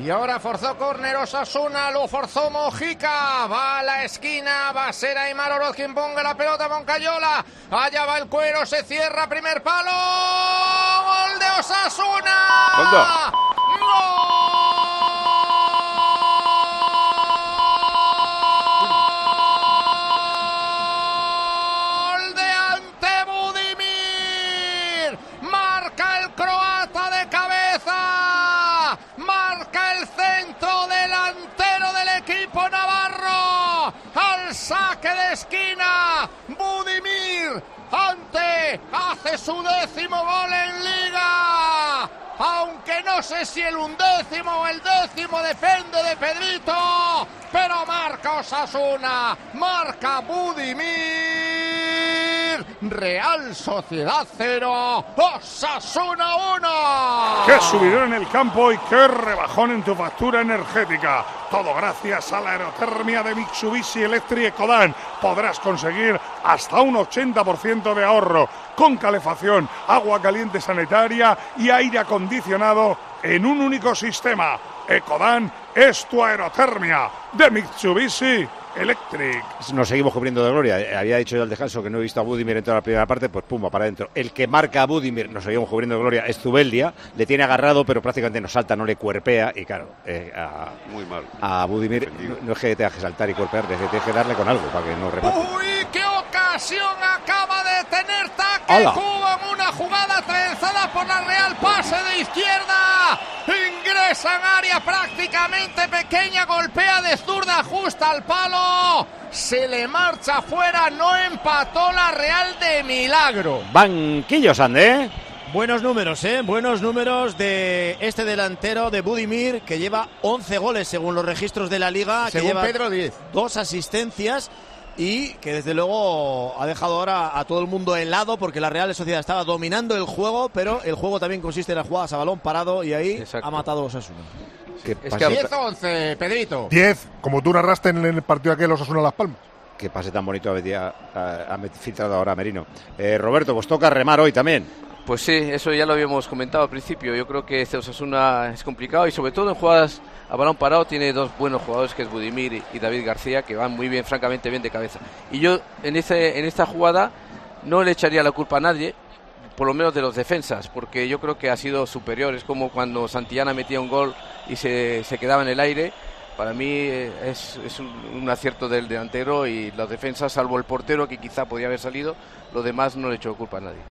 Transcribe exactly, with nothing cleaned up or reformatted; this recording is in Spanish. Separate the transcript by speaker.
Speaker 1: Y ahora forzó córner Osasuna, lo forzó Mojica, va a la esquina, va a ser Aimar Oroz quien ponga la pelota, Moncayola, allá va el Cuero, se cierra, primer palo, gol de Osasuna.
Speaker 2: ¿Cuándo?
Speaker 1: ¡Gol de Ante Budimir! Marca el croata de cabeza, marca el centro delantero del equipo navarro, al saque de esquina, Budimir, Ante hace su décimo gol en Liga, aunque no sé si el undécimo o el décimo, depende de Pedrito, pero marca Osasuna, marca Budimir, Real Sociedad cero, Osasuna uno.
Speaker 3: ¡Qué subidón en el campo y qué rebajón en tu factura energética! Todo gracias a la aerotermia de Mitsubishi Electric Ecodan. Podrás conseguir hasta un ochenta por ciento de ahorro con calefacción, agua caliente sanitaria y aire acondicionado en un único sistema. Ecodan es tu aerotermia de Mitsubishi Electric.
Speaker 2: Nos seguimos cubriendo de gloria. Había dicho yo al descanso que no he visto a Budimir en toda la primera parte, pues pumba, para adentro. El que marca a Budimir, nos seguimos cubriendo de gloria, es Zubeldia. Le tiene agarrado, pero prácticamente no salta, no le cuerpea. Y claro, eh, a,
Speaker 4: muy mal.
Speaker 2: A Budimir no, no es que tenga que saltar y cuerpear, es que tienes que darle con algo para que no remate.
Speaker 1: ¡Uy, qué ocasión acaba de tener Taque!
Speaker 2: ¡Hala!
Speaker 1: Jugó en una jugada trenzada por la Real, pase de izquierda, ingresa en área prácticamente pequeña, golpea de zurda, justa al palo, se le marcha fuera, no empató la Real de milagro.
Speaker 2: Banquillo, Sande.
Speaker 5: Buenos números, ¿eh? Buenos números de este delantero de Budimir, que lleva once goles según los registros de la Liga.
Speaker 1: Según
Speaker 5: que lleva
Speaker 1: Pedro, diez.
Speaker 5: Dos asistencias y que desde luego ha dejado ahora a todo el mundo helado porque la Real Sociedad estaba dominando el juego, pero el juego también consiste en las jugadas a balón parado y ahí
Speaker 4: Exacto.
Speaker 5: ha matado a Osasuna.
Speaker 4: Es que
Speaker 1: diez once, Pedrito.
Speaker 3: diez, como tú narraste en el partido aquel Osasuna Las Palmas.
Speaker 2: Que pase tan bonito ha, ha, ha filtrado ahora Merino. Eh, Roberto, pues toca remar hoy también.
Speaker 4: Pues sí, eso ya lo habíamos comentado al principio. Yo creo que este Osasuna es complicado y sobre todo en jugadas a balón parado tiene dos buenos jugadores, que es Budimir y David García, que van muy bien, francamente bien de cabeza. Y yo en, ese, en esta jugada no le echaría la culpa a nadie, por lo menos de los defensas, porque yo creo que ha sido superior. Es como cuando Santillana metía un gol y se, se quedaba en el aire. Para mí es, es un, un acierto del delantero y los defensas, salvo el portero que quizá podía haber salido, lo demás no le echo culpa a nadie.